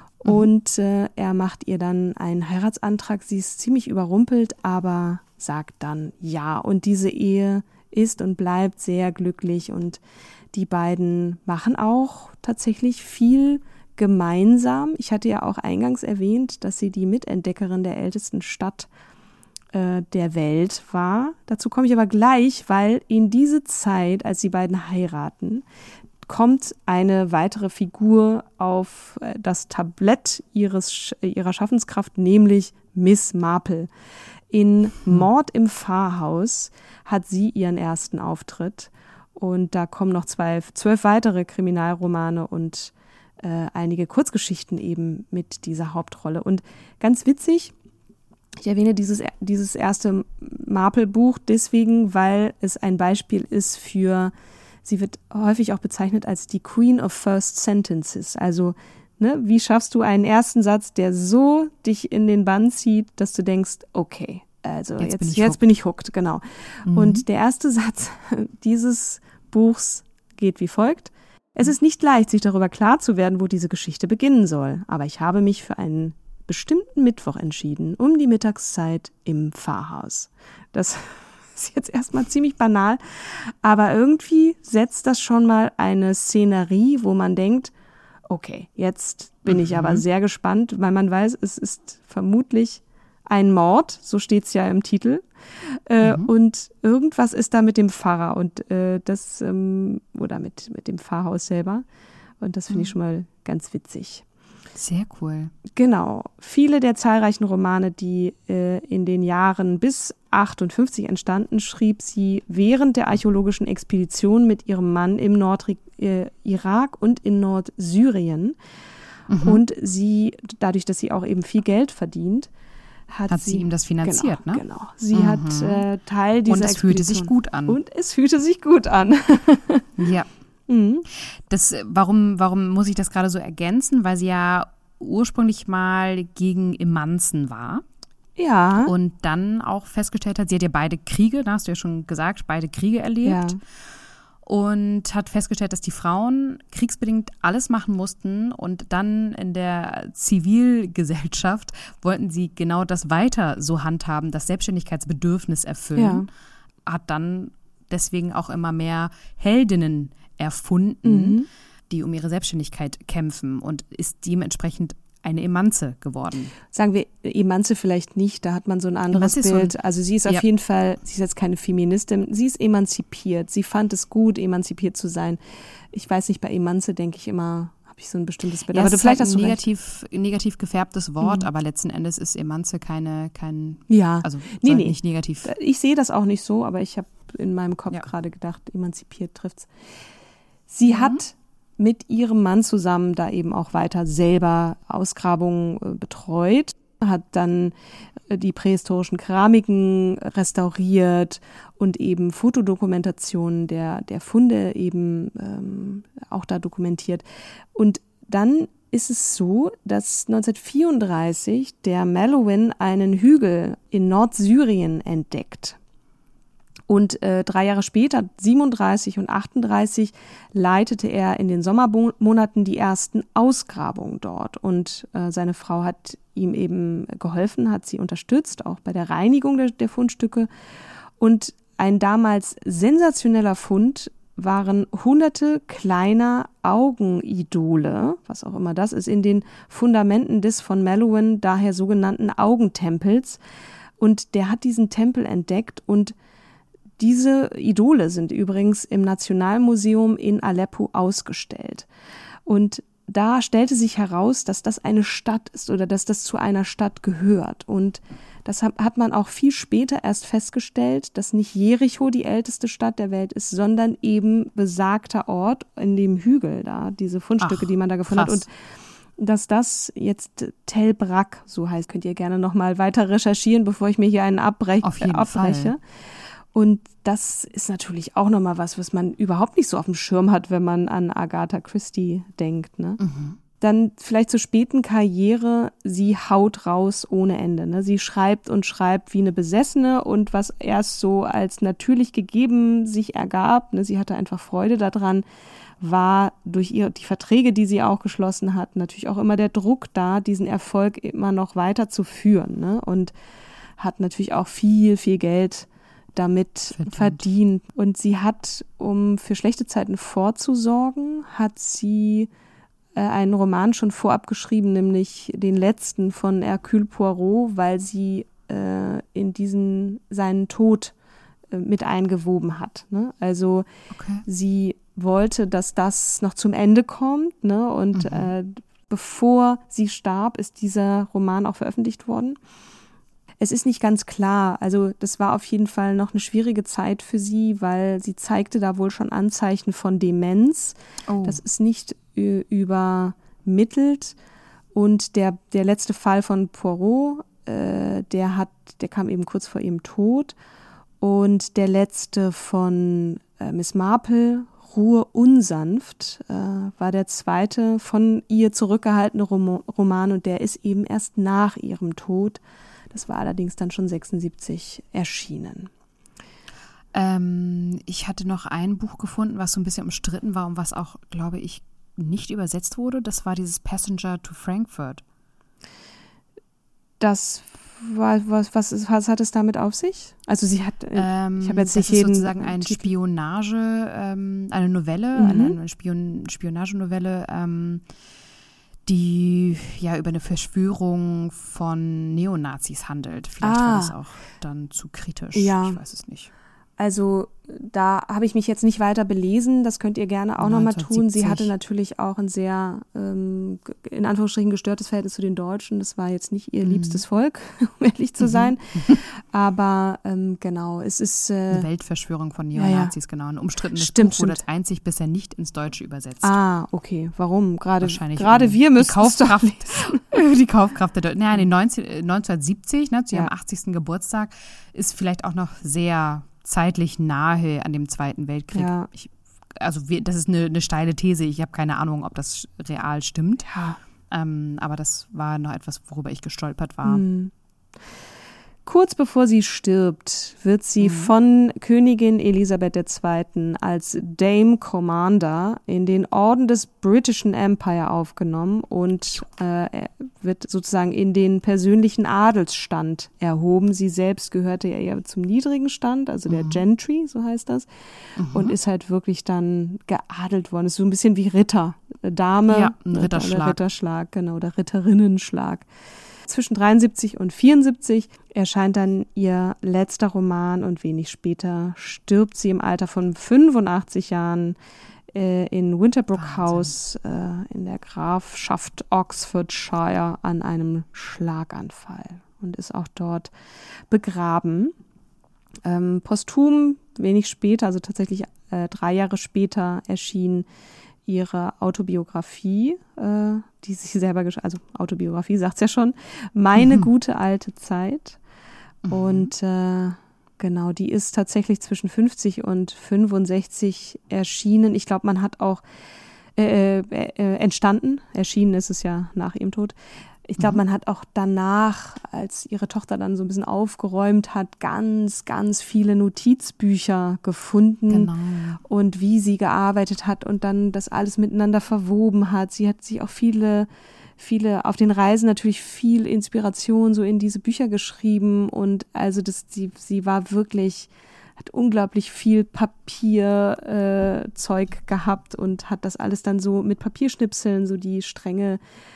S1: Und äh, er macht ihr dann einen Heiratsantrag. Sie ist ziemlich überrumpelt, aber sagt dann ja. Und diese Ehe ist und bleibt sehr glücklich. Und die beiden machen auch tatsächlich viel gemeinsam. Ich hatte ja auch eingangs erwähnt, dass sie die Mitentdeckerin der ältesten Stadt äh, der Welt war. Dazu komme ich aber gleich, weil in diese Zeit, als die beiden heiraten, kommt eine weitere Figur auf das Tablett ihres, ihrer Schaffenskraft, nämlich Miss Marple. In Mord im Pfarrhaus hat sie ihren ersten Auftritt. Und da kommen noch zwei, zwölf weitere Kriminalromane und äh, einige Kurzgeschichten eben mit dieser Hauptrolle. Und ganz witzig, ich erwähne dieses, dieses erste Marple-Buch deswegen, weil es ein Beispiel ist für, sie wird häufig auch bezeichnet als die Queen of First Sentences. Also, ne, wie schaffst du einen ersten Satz, der so dich in den Bann zieht, dass du denkst, okay, also jetzt, jetzt, bin, ich jetzt bin ich hooked, genau. Mhm. Und der erste Satz dieses Buchs geht wie folgt. Es ist nicht leicht, sich darüber klar zu werden, wo diese Geschichte beginnen soll, aber ich habe mich für einen bestimmten Mittwoch entschieden, um die Mittagszeit im Pfarrhaus. Das ist jetzt erstmal ziemlich banal, aber irgendwie setzt das schon mal eine Szenerie, wo man denkt, okay, jetzt bin ich mhm. aber sehr gespannt, weil man weiß, es ist vermutlich ein Mord, so steht's ja im Titel, äh, mhm. und irgendwas ist da mit dem Pfarrer und äh, das ähm, oder mit mit dem Pfarrhaus selber und das finde mhm. ich schon mal ganz witzig.
S2: Sehr cool.
S1: Genau. Viele der zahlreichen Romane, die äh, in den Jahren bis achtundfünfzig entstanden, schrieb sie während der archäologischen Expedition mit ihrem Mann im Nordirak und in Nordsyrien. Mhm. Und sie, dadurch, dass sie auch eben viel Geld verdient, hat,
S2: hat
S1: sie,
S2: sie ihm das finanziert,
S1: genau,
S2: ne?
S1: Genau. Sie
S2: mhm.
S1: hat äh, Teil dieser
S2: Und es
S1: Expedition.
S2: fühlte sich gut an.
S1: Und es fühlte sich gut an.
S2: Ja. Das, warum, warum muss ich das gerade so ergänzen? Weil sie ja ursprünglich mal gegen Emanzen war.
S1: Ja.
S2: Und dann auch festgestellt hat, sie hat ja beide Kriege, da hast du ja schon gesagt, beide Kriege erlebt.
S1: Ja.
S2: Und hat festgestellt, dass die Frauen kriegsbedingt alles machen mussten und dann in der Zivilgesellschaft wollten sie genau das weiter so handhaben, das Selbstständigkeitsbedürfnis erfüllen. Ja. Hat dann deswegen auch immer mehr Heldinnen erfunden, mhm. die um ihre Selbstständigkeit kämpfen und ist dementsprechend eine Emanze geworden.
S1: Sagen wir Emanze vielleicht nicht, da hat man so ein anderes Bild. So ein, also sie ist auf ja. jeden Fall, sie ist jetzt keine Feministin, sie ist emanzipiert. Sie fand es gut, emanzipiert zu sein. Ich weiß nicht, bei Emanze denke ich immer, habe ich so ein bestimmtes Bild.
S2: Ja,
S1: aber
S2: es
S1: du
S2: ist
S1: vielleicht
S2: halt
S1: hast
S2: ein
S1: du
S2: negativ, negativ gefärbtes Wort, mhm. aber letzten Endes ist Emanze keine, kein,
S1: ja.
S2: also
S1: nee, nee.
S2: nicht negativ.
S1: Ich sehe das auch nicht so, aber ich habe in meinem Kopf
S2: ja.
S1: gerade gedacht, emanzipiert trifft's. Sie mhm. hat mit ihrem Mann zusammen da eben auch weiter selber Ausgrabungen äh, betreut, hat dann äh, die prähistorischen Keramiken restauriert und eben Fotodokumentationen der, der Funde eben ähm, auch da dokumentiert. Und dann ist es so, dass neunzehnhundertvierunddreißig der Malouin einen Hügel in Nordsyrien entdeckt. Und äh, drei Jahre später, siebenunddreißig und achtunddreißig, leitete er in den Sommermonaten die ersten Ausgrabungen dort. Und äh, seine Frau hat ihm eben geholfen, hat sie unterstützt, auch bei der Reinigung der, der Fundstücke. Und ein damals sensationeller Fund waren hunderte kleiner Augenidole, was auch immer das ist, in den Fundamenten des von Malouin daher sogenannten Augentempels. Und der hat diesen Tempel entdeckt und diese Idole sind übrigens im Nationalmuseum in Aleppo ausgestellt. Und da stellte sich heraus, dass das eine Stadt ist oder dass das zu einer Stadt gehört. Und das hat man auch viel später erst festgestellt, dass nicht Jericho die älteste Stadt der Welt ist, sondern eben besagter Ort in dem Hügel da, diese Fundstücke, Ach, die man da gefunden krass. hat. Und dass das jetzt Tel Brak, so heißt, könnt ihr gerne nochmal weiter recherchieren, bevor ich mir hier einen abbrech,
S2: Auf jeden
S1: äh, abbreche.
S2: Fall.
S1: Und das ist natürlich auch nochmal was, was man überhaupt nicht so auf dem Schirm hat, wenn man an Agatha Christie denkt. Ne? Mhm. Dann vielleicht zur späten Karriere, sie haut raus ohne Ende. Ne? Sie schreibt und schreibt wie eine Besessene und was erst so als natürlich gegeben sich ergab, ne? Sie hatte einfach Freude daran, war durch ihr, die Verträge, die sie auch geschlossen hat, natürlich auch immer der Druck da, diesen Erfolg immer noch weiter zu führen. Ne? Und hat natürlich auch viel, viel Geld damit verdient. verdient. Und sie hat, um für schlechte Zeiten vorzusorgen, hat sie äh, einen Roman schon vorab geschrieben, nämlich den letzten von Hercule Poirot, weil sie äh, in diesen seinen Tod äh, mit eingewoben hat. Ne? Also okay. sie wollte, dass das noch zum Ende kommt, ne? Und mhm. äh, bevor sie starb, ist dieser Roman auch veröffentlicht worden. Es ist nicht ganz klar, also das war auf jeden Fall noch eine schwierige Zeit für sie, weil sie zeigte da wohl schon Anzeichen von Demenz. Oh. Das ist nicht äh, übermittelt. Und der, der letzte Fall von Poirot, äh, der hat, der kam eben kurz vor ihrem Tod. Und der letzte von äh, Miss Marple, Ruhe unsanft, äh, war der zweite von ihr zurückgehaltene Rom- Roman und der ist eben erst nach ihrem Tod. Das war allerdings dann schon sechsundsiebzig erschienen.
S2: Ähm, ich hatte noch ein Buch gefunden, was so ein bisschen umstritten war und was auch, glaube ich, nicht übersetzt wurde. Das war dieses Passenger to Frankfurt.
S1: Das war, was, was, ist, was hat es damit auf sich? Also sie hat,
S2: ähm,
S1: ich habe jetzt
S2: nicht
S1: nicht jeden...
S2: Das ist sozusagen eine Spionage, ähm, eine Novelle, mhm. eine, eine Spion, Spionagenovelle, ähm, die ja über eine Verschwörung von Neonazis handelt. Vielleicht ah. war das auch dann zu kritisch, ja. Ich weiß es nicht.
S1: Also da habe ich mich jetzt nicht weiter belesen, das könnt ihr gerne auch nochmal tun. Sie hatte natürlich auch ein sehr, ähm, in Anführungsstrichen, gestörtes Verhältnis zu den Deutschen. Das war jetzt nicht ihr mhm. liebstes Volk, um ehrlich zu sein. Mhm. Aber ähm, genau, es ist... Äh,
S2: eine Weltverschwörung von Neonazis, ja, ja. genau. Ein umstrittenes
S1: stimmt,
S2: Buch, wurde
S1: stimmt.
S2: als einzig bisher nicht ins Deutsche übersetzt.
S1: Ah, okay. Warum? Gerade,
S2: Wahrscheinlich
S1: gerade
S2: um
S1: wir müssen
S2: die Kaufkraft, die Kaufkraft der Deutschen. Naja, in den neunzehnhundertsiebzig, ne, zu ihrem ja. achtzigsten Geburtstag, ist vielleicht auch noch sehr... zeitlich nahe an dem Zweiten Weltkrieg.
S1: Ja.
S2: Ich, also wir, das ist eine, eine steile These. Ich habe keine Ahnung, ob das real stimmt.
S1: Ja.
S2: Ähm, aber das war noch etwas, worüber ich gestolpert war.
S1: Mhm. Kurz bevor sie stirbt, wird sie mhm. von Königin Elisabeth der Zweite als Dame Commander in den Orden des Britischen Empire aufgenommen und äh, wird sozusagen in den persönlichen Adelsstand erhoben. Sie selbst gehörte ja eher zum niedrigen Stand, also der mhm. Gentry, so heißt das, mhm. und ist halt wirklich dann geadelt worden. Ist so ein bisschen wie Ritter, Dame,
S2: ja, ein Ritterschlag.
S1: Oder Ritterschlag, genau, oder Ritterinnenschlag. Zwischen dreiundsiebzig und vierundsiebzig erscheint dann ihr letzter Roman und wenig später stirbt sie im Alter von fünfundachtzig Jahren äh, in Winterbrook Wahnsinn. House äh, in der Grafschaft Oxfordshire an einem Schlaganfall und ist auch dort begraben. Ähm, posthum, wenig später, also tatsächlich äh, drei Jahre später, erschien ihre Autobiografie, äh, die sich selber, gesch- also Autobiografie sagt's ja schon, Meine mhm. gute alte Zeit. Mhm. Und äh, genau, die ist tatsächlich zwischen fünfzig und fünfundsechzig erschienen. Ich glaube, man hat auch äh, äh, entstanden, erschienen ist es ja nach ihrem Tod. Ich glaube, man hat auch danach, als ihre Tochter dann so ein bisschen aufgeräumt hat, ganz, ganz viele Notizbücher gefunden.
S2: Genau.
S1: Und wie sie gearbeitet hat und dann das alles miteinander verwoben hat. Sie hat sich auch viele, viele, auf den Reisen natürlich viel Inspiration so in diese Bücher geschrieben. Und also das, sie, sie war wirklich, hat unglaublich viel Papierzeug äh, Zeug gehabt und hat das alles dann so mit Papierschnipseln, so die Stränge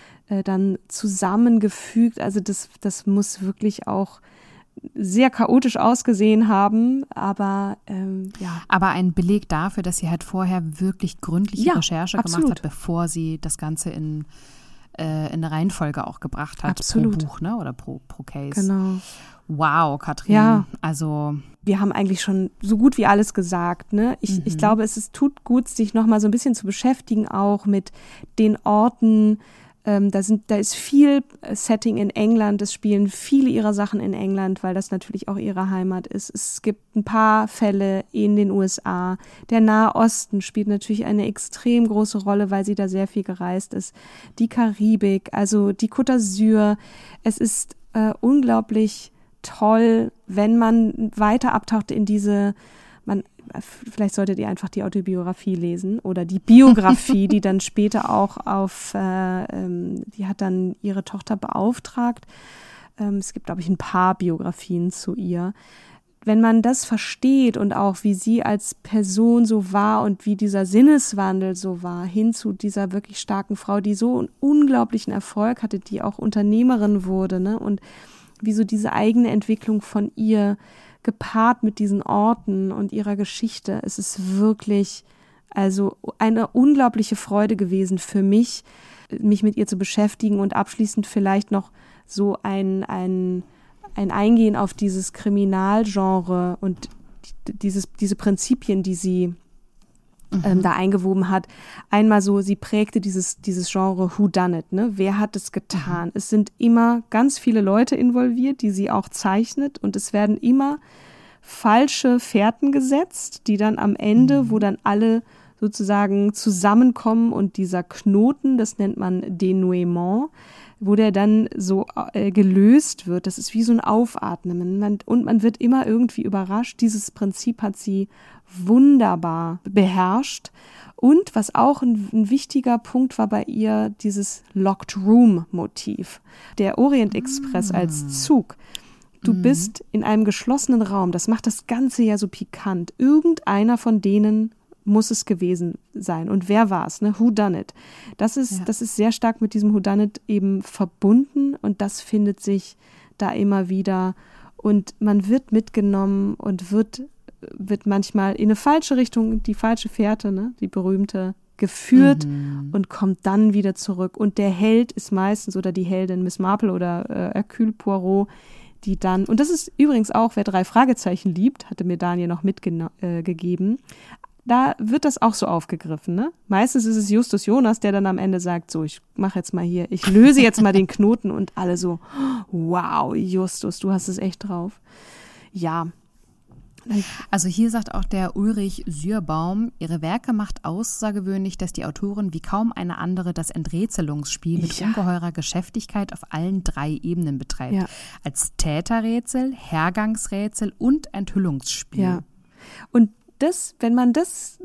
S1: dann zusammengefügt. Also das, das muss wirklich auch sehr chaotisch ausgesehen haben, aber ähm, ja.
S2: Aber ein Beleg dafür, dass sie halt vorher wirklich gründliche
S1: ja,
S2: Recherche
S1: absolut.
S2: gemacht hat, bevor sie das Ganze in, äh, in eine Reihenfolge auch gebracht hat.
S1: Absolut.
S2: Pro Buch, ne? Oder pro, pro Case.
S1: Genau.
S2: Wow, Katrin.
S1: Ja.
S2: Also
S1: wir haben eigentlich schon so gut wie alles gesagt, ne? Ich, mhm. ich glaube, es ist, tut gut, sich noch mal so ein bisschen zu beschäftigen, auch mit den Orten. Ähm, da, sind, da ist viel Setting in England, es spielen viele ihrer Sachen in England, weil das natürlich auch ihre Heimat ist. Es gibt ein paar Fälle in den U S A. Der Nahe Osten spielt natürlich eine extrem große Rolle, weil sie da sehr viel gereist ist. Die Karibik, also die Côte d'Azur. Es ist äh, unglaublich toll, wenn man weiter abtaucht in diese, man vielleicht solltet ihr einfach die Autobiografie lesen oder die Biografie, die dann später auch auf, äh, ähm, die hat dann ihre Tochter beauftragt. Ähm, es gibt, glaube ich, ein paar Biografien zu ihr. Wenn man das versteht und auch, wie sie als Person so war und wie dieser Sinneswandel so war, hin zu dieser wirklich starken Frau, die so einen unglaublichen Erfolg hatte, die auch Unternehmerin wurde, ne? Und wie so diese eigene Entwicklung von ihr gepaart mit diesen Orten und ihrer Geschichte, es ist wirklich, Also eine unglaubliche Freude gewesen für mich, mich mit ihr zu beschäftigen und abschließend vielleicht noch so ein, ein, ein Eingehen auf dieses Kriminalgenre und dieses, diese Prinzipien, die sie mhm. ähm, da eingewoben hat. Einmal so, sie prägte dieses, dieses Genre Whodunit, ne? Wer hat es getan? Mhm. Es sind immer ganz viele Leute involviert, die sie auch zeichnet und es werden immer falsche Fährten gesetzt, die dann am Ende, mhm. wo dann alle sozusagen zusammenkommen und dieser Knoten, das nennt man Denouement, wo der dann so äh, gelöst wird. Das ist wie so ein Aufatmen. Man, und man wird immer irgendwie überrascht. Dieses Prinzip hat sie wunderbar beherrscht. Und was auch ein, ein wichtiger Punkt war bei ihr, dieses Locked Room Motiv. Der Orient Express mm. als Zug. Du mm. bist in einem geschlossenen Raum. Das macht das Ganze ja so pikant. Irgendeiner von denen muss es gewesen sein. Und wer war es? Ne? Who done it? Das ist, ja. das ist sehr stark mit diesem Who done it eben verbunden und das findet sich da immer wieder. Und man wird mitgenommen und wird, wird manchmal in eine falsche Richtung, die falsche Fährte, ne? Die berühmte, geführt mhm. und kommt dann wieder zurück. Und der Held ist meistens, oder die Heldin Miss Marple oder äh, Hercule Poirot, die dann, und das ist übrigens auch, wer drei Fragezeichen liebt, hatte mir Daniel noch mitgegeben, da wird das auch so aufgegriffen, ne? Meistens ist es Justus Jonas, der dann am Ende sagt, so, ich mache jetzt mal hier, ich löse jetzt mal den Knoten und alle so, wow, Justus, du hast es echt drauf. Ja.
S2: Also hier sagt auch der Ulrich Sürbaum, ihre Werke macht außergewöhnlich, dass die Autorin wie kaum eine andere das Enträtselungsspiel mit ja. ungeheurer Geschäftigkeit auf allen drei Ebenen betreibt. Ja. Als Täterrätsel, Hergangsrätsel und Enthüllungsspiel.
S1: Ja. Und das, wenn man das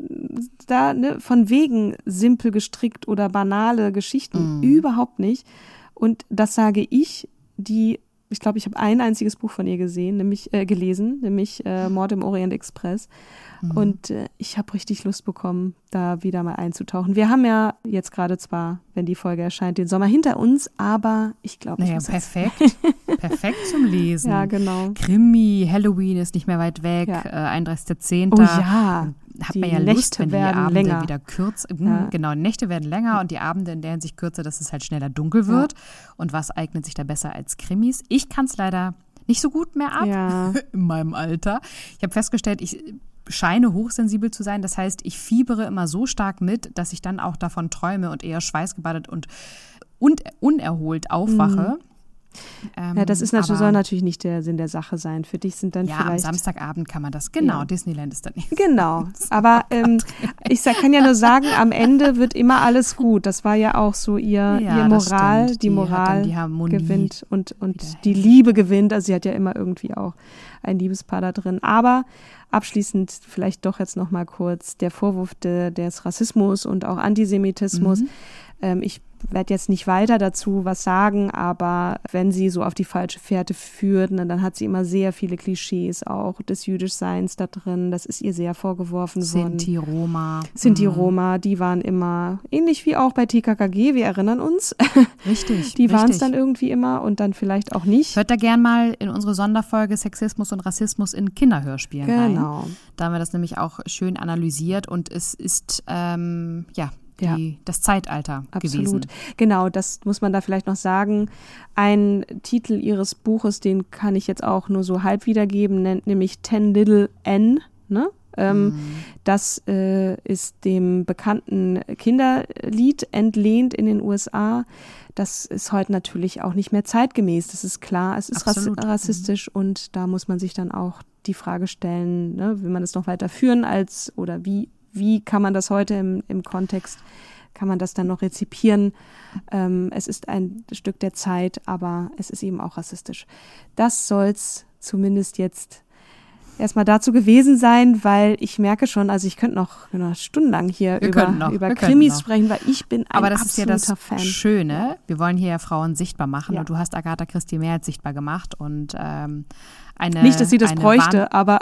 S1: da ne, von wegen simpel gestrickt oder banale Geschichten mm. überhaupt nicht. Und das sage ich, die, ich glaube, ich habe ein einziges Buch von ihr gesehen, nämlich äh, gelesen, nämlich äh, Mord im Orient Express. Mm. Und äh, ich habe richtig Lust bekommen, da wieder mal einzutauchen. Wir haben ja jetzt gerade zwar, wenn die Folge erscheint, den Sommer hinter uns, aber ich glaube,
S2: naja,
S1: ich muss
S2: perfekt, perfekt zum Lesen.
S1: Ja, genau.
S2: Krimi, Halloween ist nicht mehr weit weg,
S1: ja.
S2: äh, einunddreißigster zehnter
S1: Oh ja.
S2: Hat
S1: die
S2: man ja
S1: Nächte
S2: Lust, wenn die
S1: werden
S2: Abende
S1: länger.
S2: wieder kürzer,
S1: Ja.
S2: genau, Nächte werden länger und die Abende in der Hinsicht kürzer, dass es halt schneller dunkel wird. Ja. Und was eignet sich da besser als Krimis? Ich kann es leider nicht so gut mehr ab
S1: ja.
S2: in meinem Alter. Ich habe festgestellt, ich scheine hochsensibel zu sein. Das heißt, ich fiebere immer so stark mit, dass ich dann auch davon träume und eher schweißgebadet und, und unerholt aufwache. Mhm. Ähm,
S1: ja, das ist natürlich,
S2: aber,
S1: soll natürlich nicht der Sinn der Sache sein. Für dich sind dann
S2: ja,
S1: vielleicht...
S2: Ja, am Samstagabend kann man das, genau,
S1: ja.
S2: Disneyland ist dann nicht.
S1: Genau, aber ähm, ich sag, kann ja nur sagen, am Ende wird immer alles gut. Das war ja auch so ihr,
S2: ja,
S1: ihr Moral,
S2: die,
S1: die Moral
S2: die Harmonie
S1: gewinnt und, und die Liebe gewinnt. Also sie hat ja immer irgendwie auch ein Liebespaar da drin. Aber abschließend vielleicht doch jetzt noch mal kurz der Vorwurf de, des Rassismus und auch Antisemitismus. Mhm. Ähm, ich werde jetzt nicht weiter dazu was sagen, aber wenn sie so auf die falsche Fährte führt, ne, dann hat sie immer sehr viele Klischees auch des Jüdischseins da drin. Das ist ihr sehr vorgeworfen worden.
S2: Sinti, Roma.
S1: Sinti, Roma, die waren immer, ähnlich wie auch bei T K K G, wir erinnern uns.
S2: Richtig.
S1: Die waren es dann irgendwie immer und dann vielleicht auch nicht.
S2: Hört da gern mal in unsere Sonderfolge Sexismus und Rassismus in Kinderhörspielen rein.
S1: Genau.
S2: Da haben wir das nämlich auch schön analysiert und es ist, ähm, ja, Die,
S1: ja,
S2: das Zeitalter
S1: absolut
S2: gewesen.
S1: Genau, das muss man da vielleicht noch sagen. Ein Titel ihres Buches, den kann ich jetzt auch nur so halb wiedergeben, nennt nämlich Ten Little N. Ne? Ähm, mm. Das äh, ist dem bekannten Kinderlied entlehnt in den U S A. Das ist heute natürlich auch nicht mehr zeitgemäß. Das ist klar, es ist
S2: Absolut.
S1: rassistisch mm. und da muss man sich dann auch die Frage stellen, ne, will man das noch weiter führen als oder wie Wie kann man das heute im, im Kontext, kann man das dann noch rezipieren? Ähm, es ist ein Stück der Zeit, aber es ist eben auch rassistisch. Das soll's zumindest jetzt erstmal dazu gewesen sein, weil ich merke schon, also ich könnte noch, noch stundenlang hier
S2: wir
S1: über,
S2: noch,
S1: über Krimis sprechen, weil ich bin ein
S2: aber das
S1: absoluter
S2: ist ja das
S1: Fan.
S2: Schöne, wir wollen hier ja Frauen sichtbar machen
S1: ja.
S2: und du hast Agatha Christie mehr als sichtbar gemacht und ähm, Eine,
S1: Nicht, dass sie das bräuchte,
S2: Wahn-
S1: aber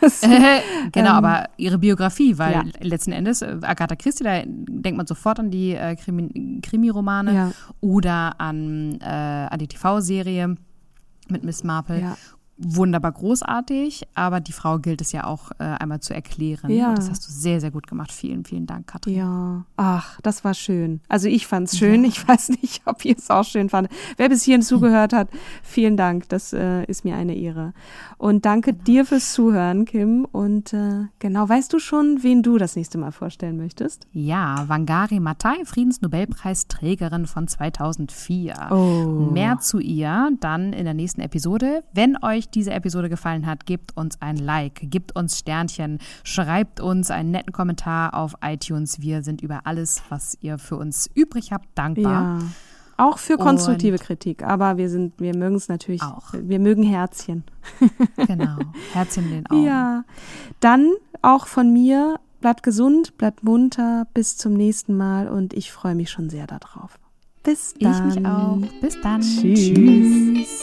S2: genau,
S1: ähm,
S2: aber ihre Biografie, weil
S1: ja.
S2: letzten Endes äh, Agatha Christie, da denkt man sofort an die äh, Krimi- Krimi-Romane
S1: ja.
S2: oder an, äh, an die T V-Serie mit Miss Marple.
S1: Ja.
S2: wunderbar großartig, aber die Frau gilt es ja auch äh, einmal zu erklären.
S1: Ja.
S2: Und das hast du sehr, sehr gut gemacht. Vielen, vielen Dank, Katrin.
S1: Ja, ach, das war schön. Also ich fand's schön. Ja. Ich weiß nicht, ob ihr es auch schön fandet. Wer bis hierhin zugehört hat, vielen Dank. Das äh, ist mir eine Ehre. Und danke genau. dir fürs Zuhören, Kim. Und äh, genau, weißt du schon, wen du das nächste Mal vorstellen möchtest?
S2: Ja, Wangari Maathai, Friedensnobelpreisträgerin von zweitausendvier.
S1: Oh.
S2: Mehr zu ihr dann in der nächsten Episode. Wenn euch diese Episode gefallen hat, gebt uns ein Like, gebt uns Sternchen, schreibt uns einen netten Kommentar auf iTunes. Wir sind über alles, was ihr für uns übrig habt, dankbar.
S1: Ja, auch für konstruktive
S2: Und
S1: Kritik, aber wir sind, wir mögen es natürlich,
S2: auch.
S1: Wir mögen Herzchen.
S2: Genau, Herzchen in den Augen.
S1: Ja, dann auch von mir, bleibt gesund, bleibt munter, bis zum nächsten Mal und ich freue mich schon sehr darauf. Bis dann.
S2: Ich mich auch. Bis dann.
S1: Tschüss.
S2: Tschüss.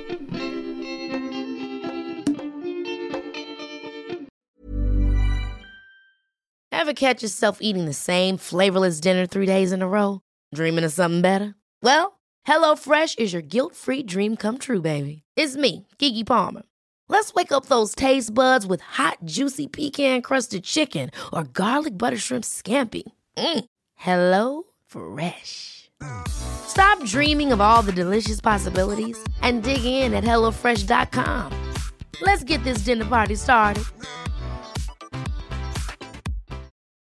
S4: Ever catch yourself eating the same flavorless dinner three days in a row? Dreaming of something better? Well, HelloFresh is your guilt-free dream come true, baby. It's me, Keke Palmer. Let's wake up those taste buds with hot, juicy pecan-crusted chicken or garlic butter shrimp scampi. Mm. Hello Fresh. Stop dreaming of all the delicious possibilities and dig in at hello fresh dot com. Let's get this dinner party started.